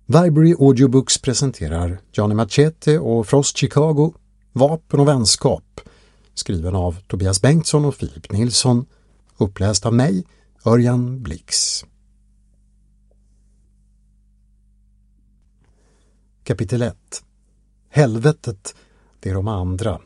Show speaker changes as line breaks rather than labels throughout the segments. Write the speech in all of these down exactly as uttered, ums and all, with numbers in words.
Vibrary Audiobooks presenterar Johnny Machete och Frost Chicago, Vapen och vänskap, skriven av Tobias Bengtsson och Filip Nilsson, uppläst av mig, Örjan Blix. Kapitel ett. Helvetet, det är de andra.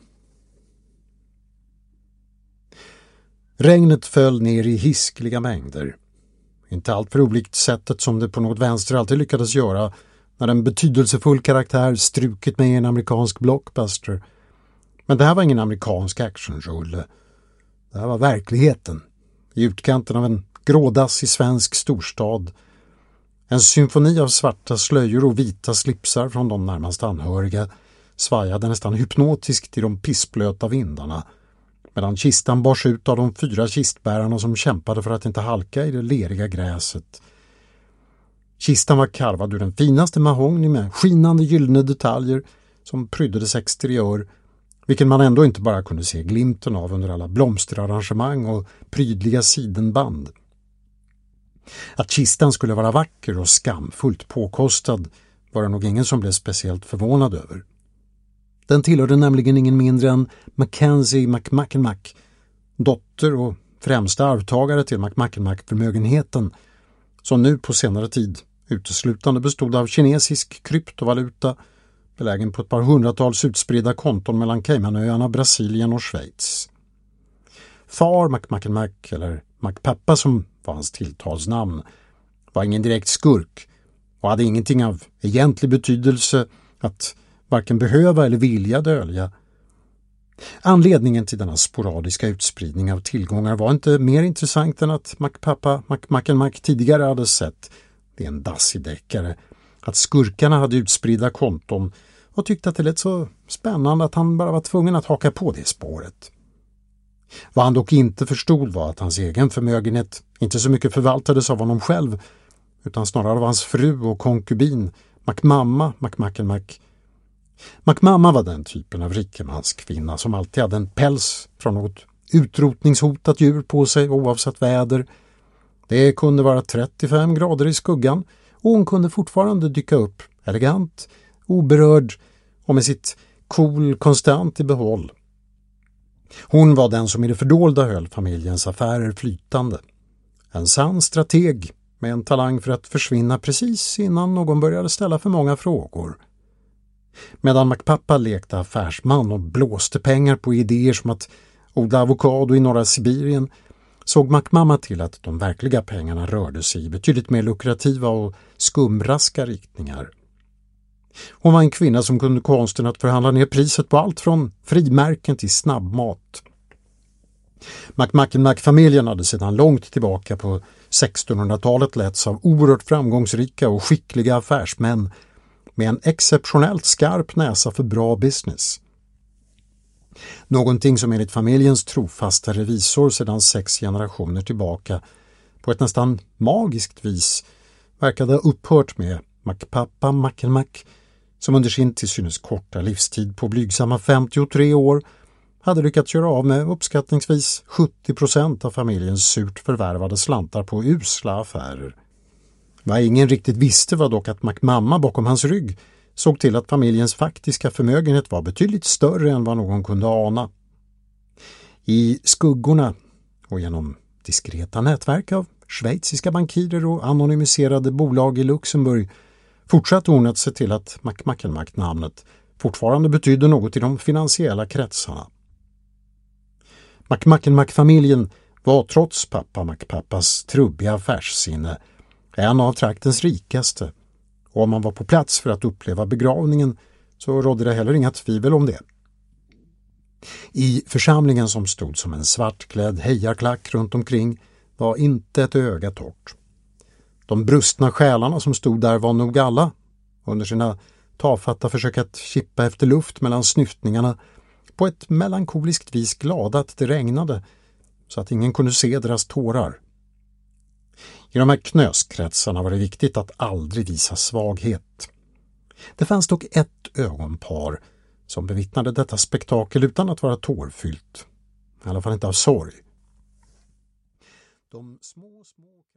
Regnet föll ner i hiskliga mängder. Inte allt för olikt sättet som det på något vänster alltid lyckades göra när en betydelsefull karaktär strukit med en amerikansk blockbuster. Men det här var ingen amerikansk actionrulle. Det här var verkligheten. I utkanten av en grådassig svensk storstad. En symfoni av svarta slöjor och vita slipsar från de närmast anhöriga svajade nästan hypnotiskt i de pissblöta vindarna, medan kistan bars ut av de fyra kistbärarna som kämpade för att inte halka i det leriga gräset. Kistan var karvad ur den finaste mahogny med skinande gyllene detaljer som prydde dess exteriör, vilken man ändå inte bara kunde se glimten av under alla blomsterarrangemang och prydliga sidenband. Att kistan skulle vara vacker och skamfullt påkostad var det nog ingen som blev speciellt förvånad över. Den tillhörde nämligen ingen mindre än Mackenzie McMackenmack, dotter och främsta arvtagare till McMackenmack-förmögenheten, som nu på senare tid uteslutande bestod av kinesisk kryptovaluta belägen på ett par hundratals utspridda konton mellan Caymanöarna, Brasilien och Schweiz. Far McMackenmack, eller McPappa som var hans tilltalsnamn, var ingen direkt skurk och hade ingenting av egentlig betydelse att varken behöva eller vilja dölja. Anledningen till denna sporadiska utspridning av tillgångar var inte mer intressant än att McPappa McMackenmack tidigare hade sett, det är en dassideckare, att skurkarna hade utspridda konton och tyckte att det lät så spännande att han bara var tvungen att haka på det spåret. Vad han dock inte förstod var att hans egen förmögenhet inte så mycket förvaltades av honom själv, utan snarare av hans fru och konkubin, McMamma McMackenmack. McMamma var den typen av rikemanskvinna som alltid hade en päls från något utrotningshotat djur på sig oavsett väder. Det kunde vara trettiofem grader i skuggan och hon kunde fortfarande dyka upp elegant, oberörd och med sitt cool konstant i behåll. Hon var den som i det fördolda höll familjens affärer flytande. En sann strateg med en talang för att försvinna precis innan någon började ställa för många frågor. Medan McPappa lekte affärsman och blåste pengar på idéer som att odla avokado i norra Sibirien, såg McMamma till att de verkliga pengarna rörde sig i betydligt mer lukrativa och skumraska riktningar. Hon var en kvinna som kunde konsten att förhandla ner priset på allt från frimärken till snabbmat. McMackenmack-familjen hade sedan långt tillbaka på sextonhundratalet letts av oerhört framgångsrika och skickliga affärsmän med en exceptionellt skarp näsa för bra business. Någonting som enligt familjens trofasta revisor sedan sex generationer tillbaka på ett nästan magiskt vis verkade ha upphört med McPappa McMackenmack, som under sin till synes korta livstid på blygsamma femtiotre år hade lyckats göra av med uppskattningsvis sjuttio procent av familjens surt förvärvade slantar på usla affärer. Vad ingen riktigt visste var dock att McMamma bakom hans rygg såg till att familjens faktiska förmögenhet var betydligt större än vad någon kunde ana. I skuggorna och genom diskreta nätverk av schweiziska bankirer och anonymiserade bolag i Luxemburg fortsatte hon att se till att McMackenmack-namnet fortfarande betydde något i de finansiella kretsarna. McMackenmack-familjen var trots pappa McPappas trubbiga affärssinne en av traktens rikaste, och om man var på plats för att uppleva begravningen så rådde det heller inga tvivel om det. I församlingen som stod som en svartklädd hejarklack runt omkring var inte ett öga torrt. De brustna själarna som stod där var nog alla, under sina tafatta försök att kippa efter luft mellan snyftningarna, på ett melankoliskt vis glada att det regnade, så att ingen kunde se deras tårar. I de här knöskretsarna var det viktigt att aldrig visa svaghet. Det fanns dock ett ögonpar som bevittnade detta spektakel utan att vara tårfyllt. I alla fall inte av sorg. De små, små